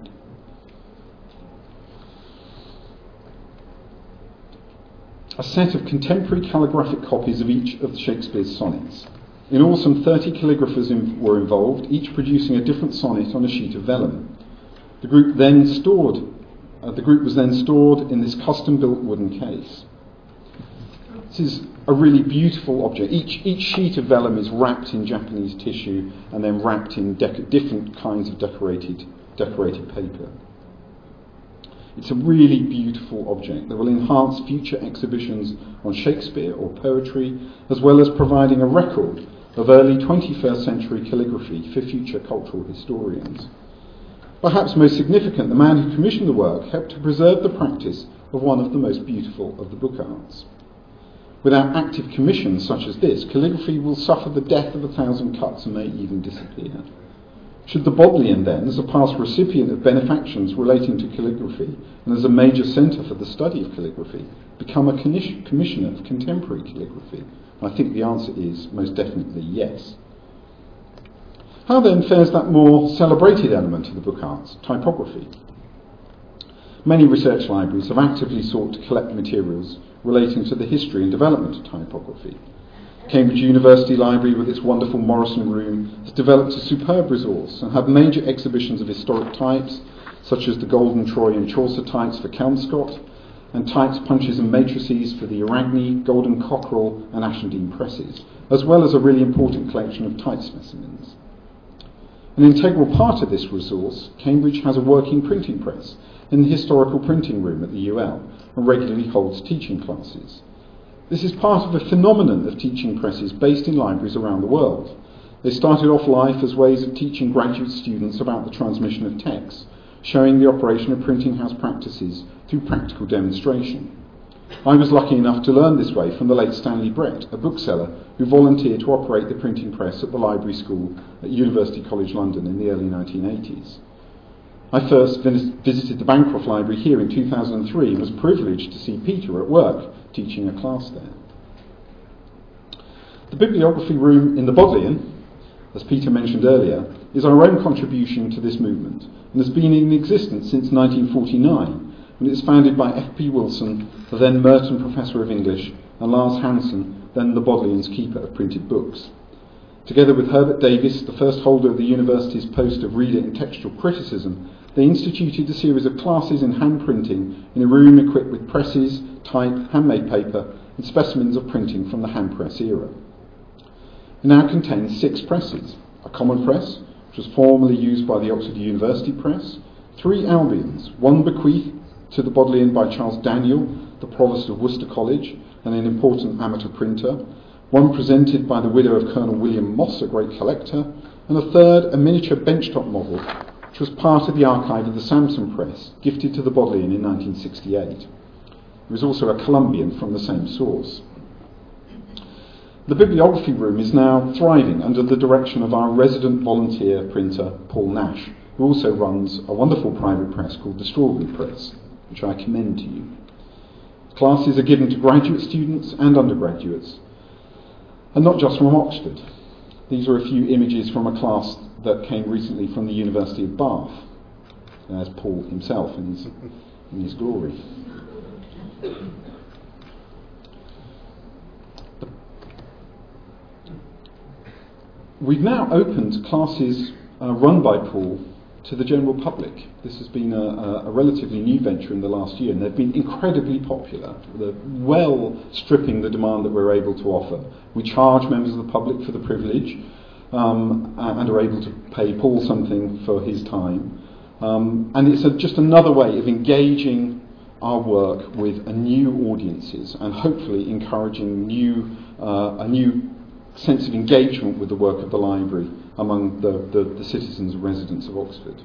Speaker 2: A set of contemporary calligraphic copies of each of Shakespeare's sonnets. In all, some thirty calligraphers in, were involved, each producing a different sonnet on a sheet of vellum. The group then stored, uh, the group was then stored in this custom-built wooden case. This is a really beautiful object. Each each sheet of vellum is wrapped in Japanese tissue and then wrapped in dec- different kinds of decorated decorated paper. It's a really beautiful object that will enhance future exhibitions on Shakespeare or poetry, as well as providing a record of early twenty-first century calligraphy for future cultural historians. Perhaps most significant, the man who commissioned the work helped to preserve the practice of one of the most beautiful of the book arts. Without active commissions such as this, calligraphy will suffer the death of a thousand cuts and may even disappear. Should the Bodleian then, as a past recipient of benefactions relating to calligraphy and as a major centre for the study of calligraphy, become a commissioner of contemporary calligraphy? I think the answer is most definitely yes. How then fares that more celebrated element of the book arts, typography? Many research libraries have actively sought to collect materials relating to the history and development of typography. Cambridge University Library, with its wonderful Morrison Room, has developed a superb resource and have major exhibitions of historic types, such as the Golden Troy and Chaucer types for Kelmscott, and types, punches and matrices for the Aragny, Golden Cockerel and Ashendene presses, as well as a really important collection of type specimens. An integral part of this resource, Cambridge has a working printing press in the historical printing room at the U L and regularly holds teaching classes. This is part of a phenomenon of teaching presses based in libraries around the world. They started off life as ways of teaching graduate students about the transmission of texts, showing the operation of printing house practices through practical demonstration. I was lucky enough to learn this way from the late Stanley Brett, a bookseller who volunteered to operate the printing press at the Library School at University College London in the early nineteen eighties. I first vis- visited the Bancroft Library here in two thousand three and was privileged to see Peter at work teaching a class there. The bibliography room in the Bodleian, as Peter mentioned earlier, is our own contribution to this movement and has been in existence since nineteen forty-nine, when it was founded by F P Wilson, the then Merton Professor of English, and Lars Hansen, then the Bodleian's keeper of printed books. Together with Herbert Davis, the first holder of the university's post of reader in textual criticism, they instituted a series of classes in hand printing in a room equipped with presses, type, handmade paper, and specimens of printing from the hand press era. It now contains six presses: a common press, which was formerly used by the Oxford University Press, three Albions, one bequeathed to the Bodleian by Charles Daniel, the Provost of Worcester College and an important amateur printer, one presented by the widow of Colonel William Moss, a great collector, and a third, a miniature benchtop model, which was part of the archive of the Samson Press, gifted to the Bodleian in nineteen sixty-eight. There is also a Columbian from the same source. The bibliography room is now thriving under the direction of our resident volunteer printer, Paul Nash, who also runs a wonderful private press called the Strawberry Press, which I commend to you. Classes are given to graduate students and undergraduates, and not just from Oxford. These are a few images from a class that came recently from the University of Bath, as Paul himself in his, in his glory. We've now opened classes uh, run by Paul to the general public. This has been a, a, a relatively new venture in the last year, and they've been incredibly popular. They're well stripping the demand that we're able to offer. We charge members of the public for the privilege um, and are able to pay Paul something for his time. Um, and it's a, just another way of engaging our work with a new audiences and hopefully encouraging new uh, a new sense of engagement with the work of the library among the, the, the citizens and residents of Oxford.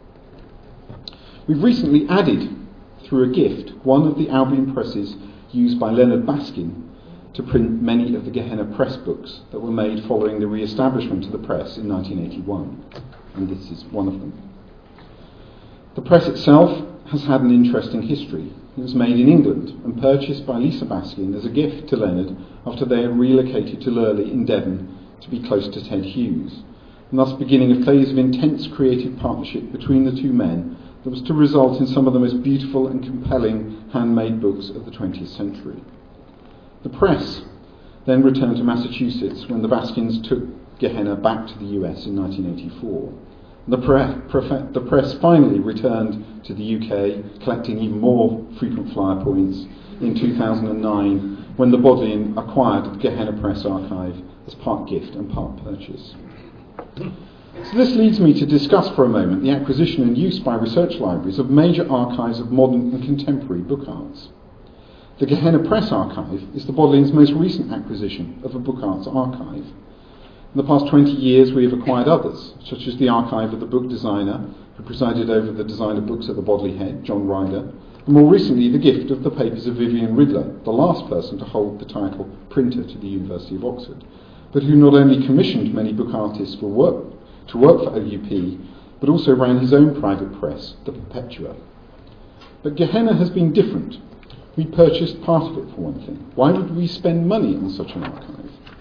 Speaker 2: We've recently added, through a gift, one of the Albion presses used by Leonard Baskin to print many of the Gehenna Press books that were made following the re-establishment of the press in nineteen eighty-one, and this is one of them. The press itself has had an interesting history. It was made in England and purchased by Lisa Baskin as a gift to Leonard after they had relocated to Lurley in Devon to be close to Ted Hughes, and thus beginning a phase of intense creative partnership between the two men that was to result in some of the most beautiful and compelling handmade books of the twentieth century. The press then returned to Massachusetts when the Baskins took Gehenna back to the U S in nineteen eighty-four. The, pre- prefe- the press finally returned to the U K, collecting even more frequent flyer points in two thousand nine when the Bodleian acquired the Gehenna Press archive as part gift and part purchase. So this leads me to discuss for a moment the acquisition and use by research libraries of major archives of modern and contemporary book arts. The Gehenna Press archive is the Bodleian's most recent acquisition of a book arts archive. In the past twenty years we have acquired others, such as the archive of the book designer who presided over the design of books at the Bodley Head, John Ryder, and more recently the gift of the papers of Vivian Ridler, the last person to hold the title Printer to the University of Oxford, but who not only commissioned many book artists for work, to work for O U P, but also ran his own private press, the Perpetua. But Gehenna has been different. We purchased part of it, for one thing. Why would we spend money on such an archive?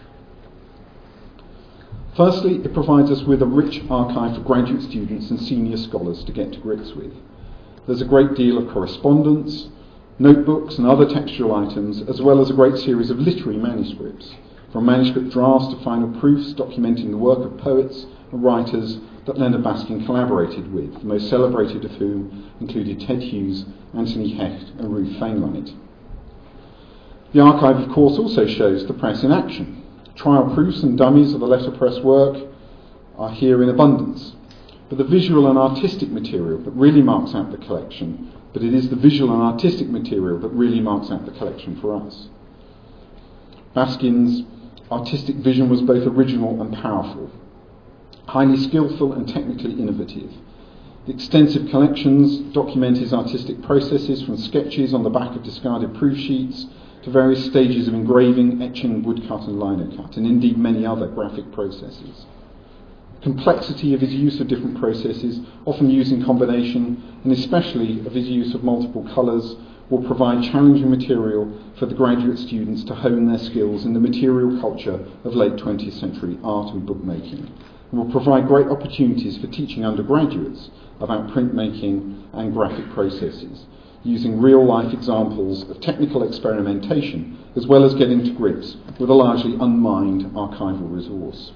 Speaker 2: Firstly, it provides us with a rich archive for graduate students and senior scholars to get to grips with. There's a great deal of correspondence, notebooks and other textual items, as well as a great series of literary manuscripts, from manuscript drafts to final proofs documenting the work of poets, and writers that Leonard Baskin collaborated with, the most celebrated of whom included Ted Hughes, Anthony Hecht and Ruth Fainlight. The archive, of course, also shows the press in action. Trial proofs and dummies of the letterpress work are here in abundance. But the visual and artistic material that really marks out the collection, but it is the visual and artistic material that really marks out the collection for us. Baskin's artistic vision was both original and powerful, highly skillful and technically innovative. The extensive collections document his artistic processes from sketches on the back of discarded proof sheets to various stages of engraving, etching, woodcut and linocut, and indeed many other graphic processes. The complexity of his use of different processes, often used in combination, and especially of his use of multiple colours, will provide challenging material for the graduate students to hone their skills in the material culture of late twentieth century art and bookmaking, and will provide great opportunities for teaching undergraduates about printmaking and graphic processes, using real-life examples of technical experimentation, as well as getting to grips with a largely unmined archival resource.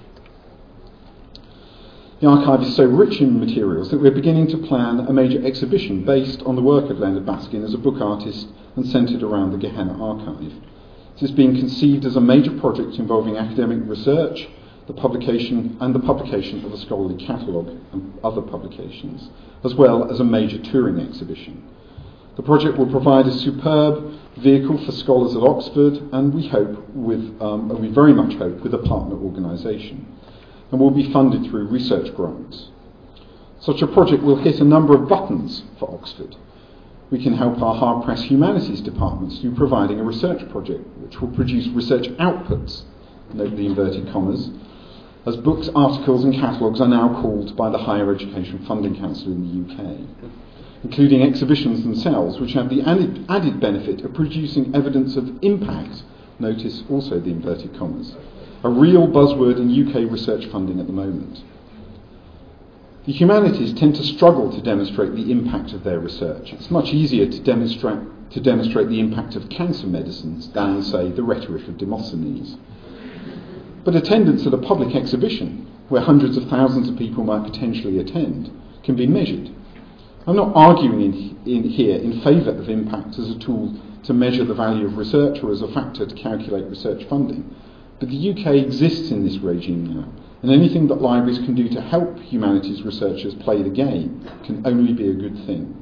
Speaker 2: The archive is so rich in materials that we're beginning to plan a major exhibition based on the work of Leonard Baskin as a book artist and centred around the Gehenna archive. This is being conceived as a major project involving academic research, the publication and the publication of a scholarly catalogue and other publications, as well as a major touring exhibition. The project will provide a superb vehicle for scholars at Oxford, and we hope, with, um, we very much hope, with a partner organisation, and will be funded through research grants. Such a project will hit a number of buttons for Oxford. We can help our hard-pressed humanities departments through providing a research project which will produce research outputs, note the inverted commas, as books, articles and catalogues are now called by the Higher Education Funding Council in the U K, including exhibitions themselves, which have the added, added benefit of producing evidence of impact, notice also the inverted commas, a real buzzword in U K research funding at the moment. The humanities tend to struggle to demonstrate the impact of their research. It's much easier to demonstrate, to demonstrate the impact of cancer medicines than, say, the rhetoric of Demosthenes. But attendance at a public exhibition, where hundreds of thousands of people might potentially attend, can be measured. I'm not arguing in, in here in favour of impact as a tool to measure the value of research or as a factor to calculate research funding. But the U K exists in this regime now, and anything that libraries can do to help humanities researchers play the game can only be a good thing.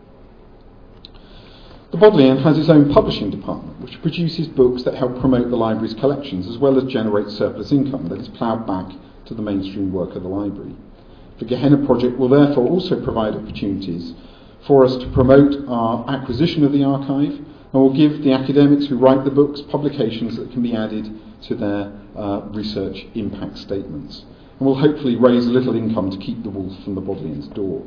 Speaker 2: The Bodleian has its own publishing department, which produces books that help promote the library's collections, as well as generate surplus income that is ploughed back to the mainstream work of the library. The Gehenna project will therefore also provide opportunities for us to promote our acquisition of the archive, and will give the academics who write the books publications that can be added to their uh, research impact statements, and will hopefully raise a little income to keep the wolf from the Bodleian's door.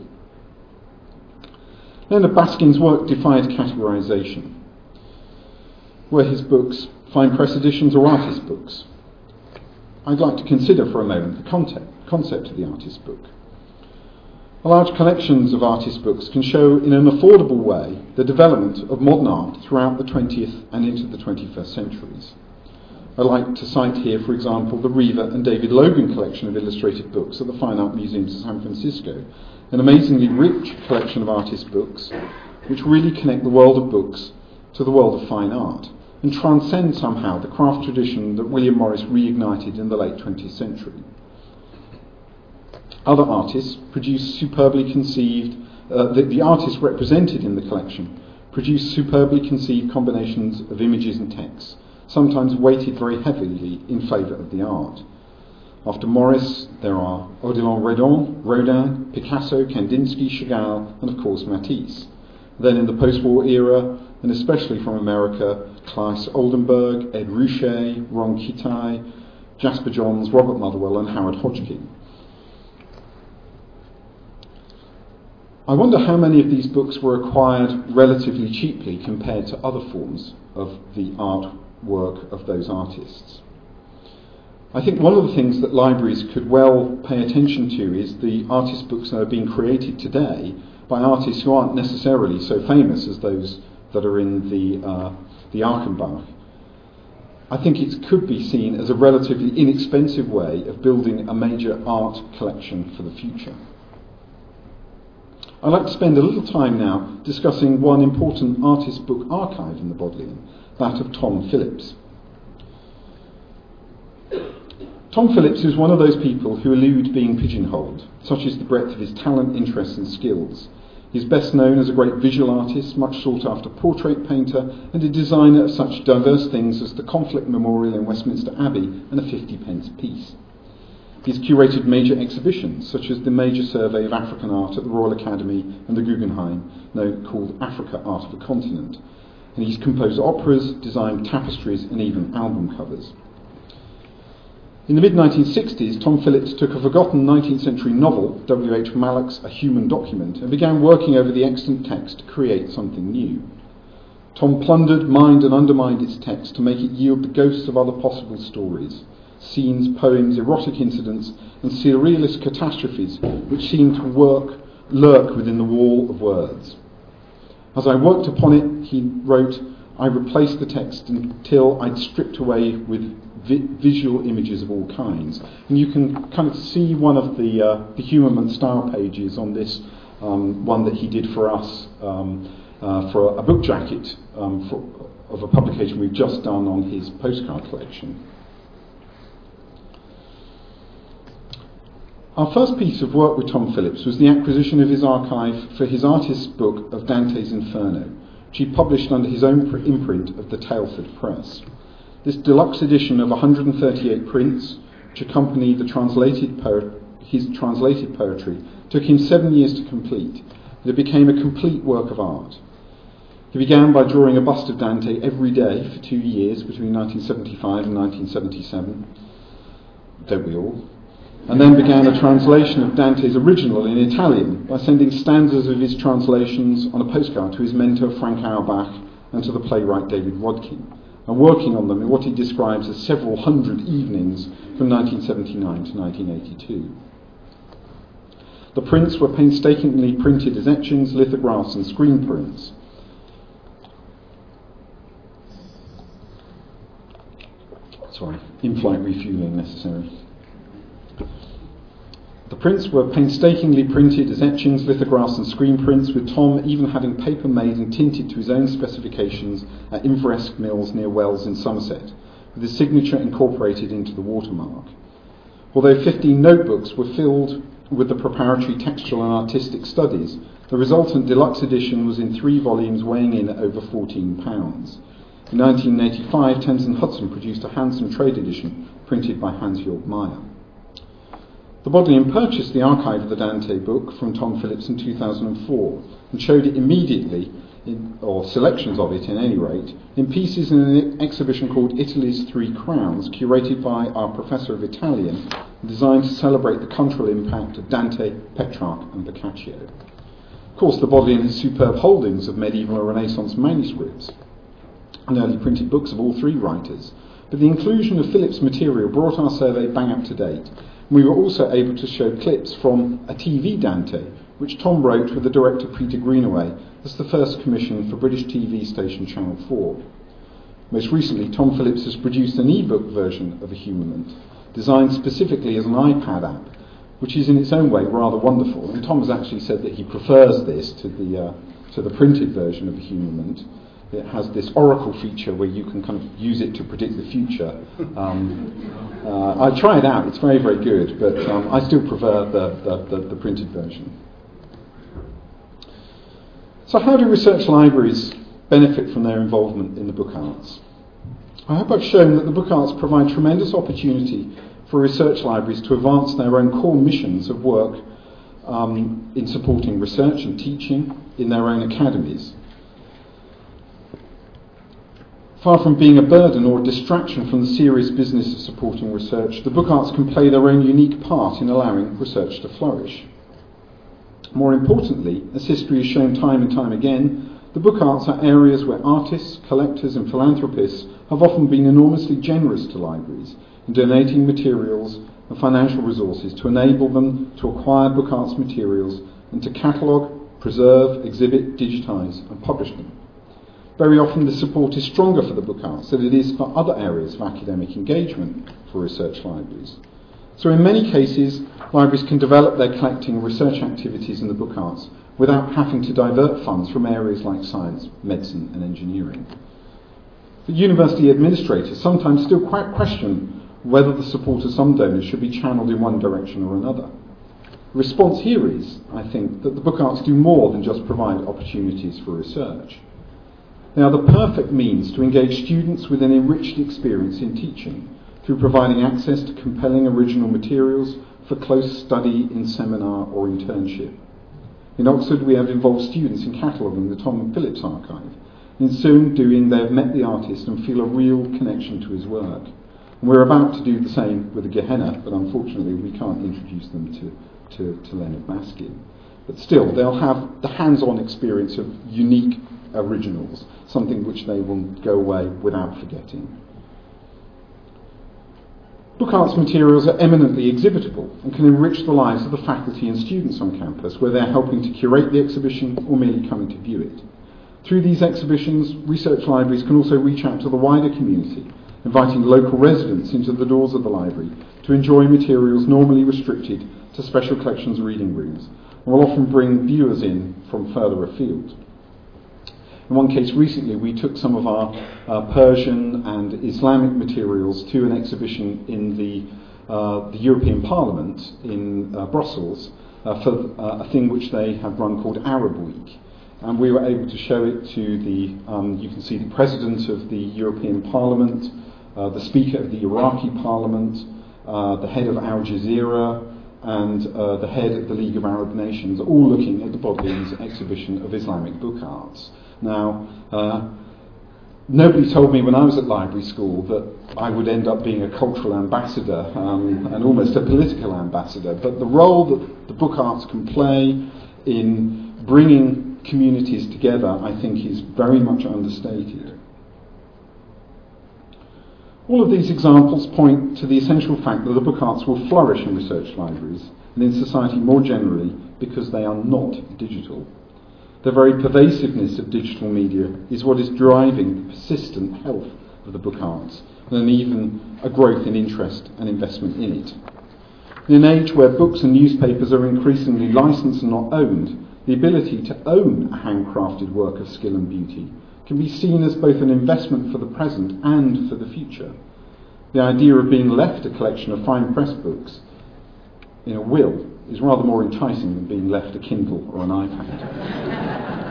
Speaker 2: Leonard Baskin's work defied categorisation. Were his books fine press editions or artist books? I'd like to consider for a moment the concept, concept of the artist book. Large collections of artist books can show in an affordable way the development of modern art throughout the twentieth and into the twenty-first centuries. I'd like to cite here, for example, the Riva and David Logan collection of illustrated books at the Fine Art Museums of San Francisco, an amazingly rich collection of artist books which really connect the world of books to the world of fine art and transcend somehow the craft tradition that William Morris reignited in the late twentieth century. Other artists produce superbly conceived, uh, the, the artists represented in the collection produce superbly conceived combinations of images and texts, sometimes weighted very heavily in favour of the art. After Morris, there are Odilon Redon, Rodin, Picasso, Kandinsky, Chagall, and of course Matisse. Then in the post-war era, and especially from America, Claes Oldenburg, Ed Ruscha, Ron Kitaj, Jasper Johns, Robert Motherwell, and Howard Hodgkin. I wonder how many of these books were acquired relatively cheaply compared to other forms of the artwork of those artists. I think one of the things that libraries could well pay attention to is the artist books that are being created today by artists who aren't necessarily so famous as those that are in the uh, the Archenbach. I think it could be seen as a relatively inexpensive way of building a major art collection for the future. I'd like to spend a little time now discussing one important artist book archive in the Bodleian, that of Tom Phillips. Tom Phillips is one of those people who elude being pigeonholed, such is the breadth of his talent, interests and skills. He is best known as a great visual artist, much sought after portrait painter, and a designer of such diverse things as the Conflict Memorial in Westminster Abbey and a fifty pence piece. He has curated major exhibitions, such as the major survey of African art at the Royal Academy and the Guggenheim, now called Africa Art of the Continent. And he's composed operas, designed tapestries and even album covers. In the mid nineteen sixties, Tom Phillips took a forgotten nineteenth century novel, W H Mallock's A Human Document, and began working over the extant text to create something new. Tom plundered, mined and undermined its text to make it yield the ghosts of other possible stories, scenes, poems, erotic incidents and surrealist catastrophes which seemed to work, lurk within the wall of words. As I worked upon it, he wrote, I replaced the text until I'd stripped away with vi- visual images of all kinds. And you can kind of see one of the, uh, the Humorman style pages on this um, one that he did for us um, uh, for a book jacket um, for, of a publication we've just done on his postcard collection. Our first piece of work with Tom Phillips was the acquisition of his archive for his artist's book of Dante's Inferno, which he published under his own imprint of the Tailford Press. This deluxe edition of one hundred thirty-eight prints, which accompanied the translated po- his translated poetry, took him seven years to complete, and it became a complete work of art. He began by drawing a bust of Dante every day for two years, between nineteen seventy-five and nineteen seventy-seven. Don't we all? And then began a translation of Dante's original in Italian by sending stanzas of his translations on a postcard to his mentor Frank Auerbach and to the playwright David Rodkin, and working on them in what he describes as several hundred evenings from nineteen seventy-nine to nineteen eighty-two. The prints were painstakingly printed as etchings, lithographs and screen prints. Sorry, in-flight refueling necessary. The prints were painstakingly printed as etchings, lithographs and screen prints, with Tom even having paper made and tinted to his own specifications at Inveresk Mills near Wells in Somerset, with his signature incorporated into the watermark. Although fifteen notebooks were filled with the preparatory textual and artistic studies, the resultant deluxe edition was in three volumes weighing in at over fourteen pounds. In nineteen eighty-five, Thames and Hudson produced a handsome trade edition printed by Hans-Jörg Meyer. The Bodleian purchased the archive of the Dante book from Tom Phillips in two thousand four and showed it immediately, in, or selections of it in any rate, in pieces in an exhibition called Italy's Three Crowns, curated by our Professor of Italian, designed to celebrate the cultural impact of Dante, Petrarch and Boccaccio. Of course, the Bodleian has superb holdings of medieval and Renaissance manuscripts and early printed books of all three writers, but the inclusion of Phillips' material brought our survey bang up to date. We were also able to show clips from a T V Dante, which Tom wrote with the director Peter Greenaway as the first commission for British T V station Channel four. Most recently, Tom Phillips has produced an e-book version of A Humament, designed specifically as an iPad app, which is in its own way rather wonderful. And Tom has actually said that he prefers this to the uh, to the printed version of A Humament. It has this oracle feature where you can kind of use it to predict the future. Um, uh, I try it out; it's very, very good. But um, I still prefer the, the, the, the printed version. So, how do research libraries benefit from their involvement in the book arts? I hope I've shown that the book arts provide tremendous opportunity for research libraries to advance their own core missions of work um, in supporting research and teaching in their own academies. Far from being a burden or a distraction from the serious business of supporting research, the book arts can play their own unique part in allowing research to flourish. More importantly, as history has shown time and time again, the book arts are areas where artists, collectors and philanthropists have often been enormously generous to libraries in donating materials and financial resources to enable them to acquire book arts materials and to catalogue, preserve, exhibit, digitise and publish them. very often the support is stronger for the book arts than it is for other areas of academic engagement for research libraries. So in many cases, libraries can develop their collecting and research activities in the book arts without having to divert funds from areas like science, medicine and engineering. But university administrators sometimes still quite question whether the support of some donors should be channeled in one direction or another. The response here is, I think, that the book arts do more than just provide opportunities for research. They are the perfect means to engage students with an enriched experience in teaching through providing access to compelling original materials for close study in seminar or internship. In Oxford, we have involved students in cataloguing the Tom Phillips archive. In so doing, they have met the artist and feel a real connection to his work. And we're about to do the same with the Gehenna, but unfortunately we can't introduce them to, to, to Leonard Maskin. But still, they'll have the hands-on experience of unique originals, something which they will go away without forgetting. Book arts materials are eminently exhibitable and can enrich the lives of the faculty and students on campus, where they're helping to curate the exhibition or merely coming to view it. Through these exhibitions, research libraries can also reach out to the wider community, inviting local residents into the doors of the library to enjoy materials normally restricted to special collections reading rooms, and will often bring viewers in from further afield. In one case recently, we took some of our uh, Persian and Islamic materials to an exhibition in the, uh, the European Parliament in uh, Brussels uh, for uh, a thing which they have run called Arab Week. And we were able to show it to the, um, you can see the President of the European Parliament, uh, the Speaker of the Iraqi Parliament, uh, the head of Al Jazeera, and uh, the head of the League of Arab Nations, all looking at the Bodleian's exhibition of Islamic book arts. Now, uh, nobody told me when I was at library school that I would end up being a cultural ambassador um, and almost a political ambassador, but the role that the book arts can play in bringing communities together, I think, is very much understated. All of these examples point to the essential fact that the book arts will flourish in research libraries and in society more generally because they are not digital. The very pervasiveness of digital media is what is driving the persistent health of the book arts and even a growth in interest and investment in it. In an age where books and newspapers are increasingly licensed and not owned, the ability to own a handcrafted work of skill and beauty can be seen as both an investment for the present and for the future. The idea of being left a collection of fine press books in a will is rather more enticing than being left a Kindle or an iPad.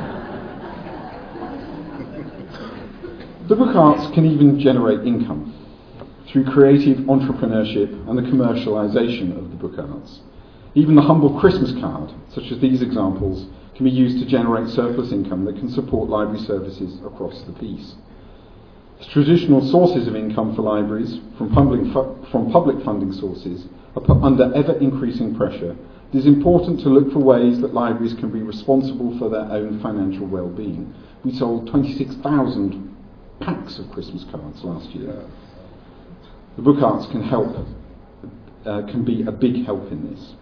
Speaker 2: The book arts can even generate income through creative entrepreneurship and the commercialisation of the book arts. Even the humble Christmas card, such as these examples, can be used to generate surplus income that can support library services across the piece. The traditional sources of income for libraries, from public, fu- from public funding sources, are put under ever-increasing pressure. It is important to look for ways that libraries can be responsible for their own financial well-being. We sold twenty-six thousand packs of Christmas cards last year. The book arts can help, uh, can be a big help in this.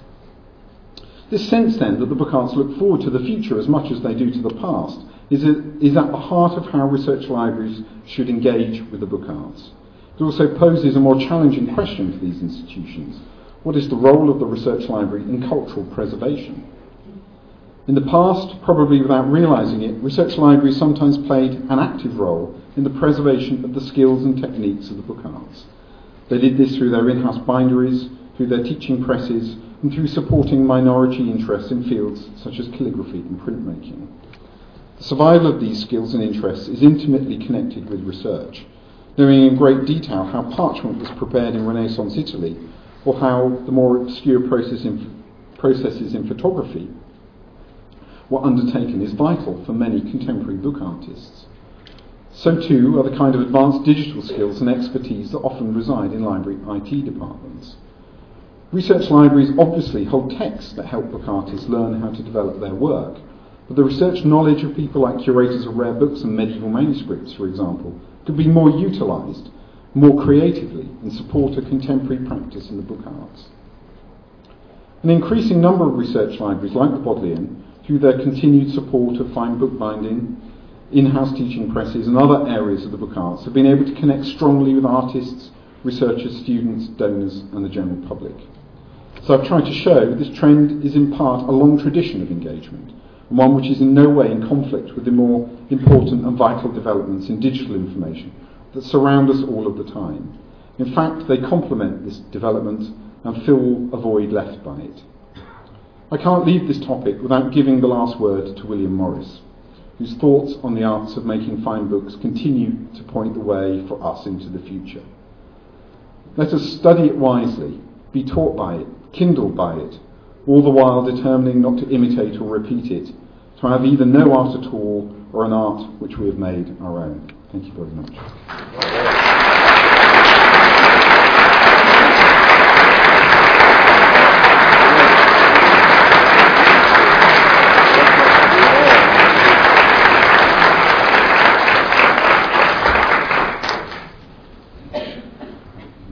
Speaker 2: This sense, then, that the book arts look forward to the future as much as they do to the past is, a, is at the heart of how research libraries should engage with the book arts. It also poses a more challenging question for these institutions. What is the role of the research library in cultural preservation? In the past, probably without realising it, research libraries sometimes played an active role in the preservation of the skills and techniques of the book arts. They did this through their in-house binderies, through their teaching presses, and through supporting minority interests in fields such as calligraphy and printmaking. The survival of these skills and interests is intimately connected with research, knowing in great detail how parchment was prepared in Renaissance Italy, or how the more obscure process in, processes in photography were undertaken is vital for many contemporary book artists. So too are the kind of advanced digital skills and expertise that often reside in library I T departments. Research libraries obviously hold texts that help book artists learn how to develop their work, but the research knowledge of people like curators of rare books and medieval manuscripts, for example, could be more utilised more creatively and support a contemporary practice in the book arts. An increasing number of research libraries, like the Bodleian, through their continued support of fine bookbinding, in-house teaching presses and other areas of the book arts have been able to connect strongly with artists, researchers, students, donors and the general public. So I've tried to show this trend is in part a long tradition of engagement, and one which is in no way in conflict with the more important and vital developments in digital information that surround us all of the time. In fact, they complement this development and fill a void left by it. I can't leave this topic without giving the last word to William Morris, whose thoughts on the arts of making fine books continue to point the way for us into the future. Let us study it wisely, be taught by it, kindled by it, all the while determining not to imitate or repeat it, to have either no art at all or an art which we have made our own. Thank you very much.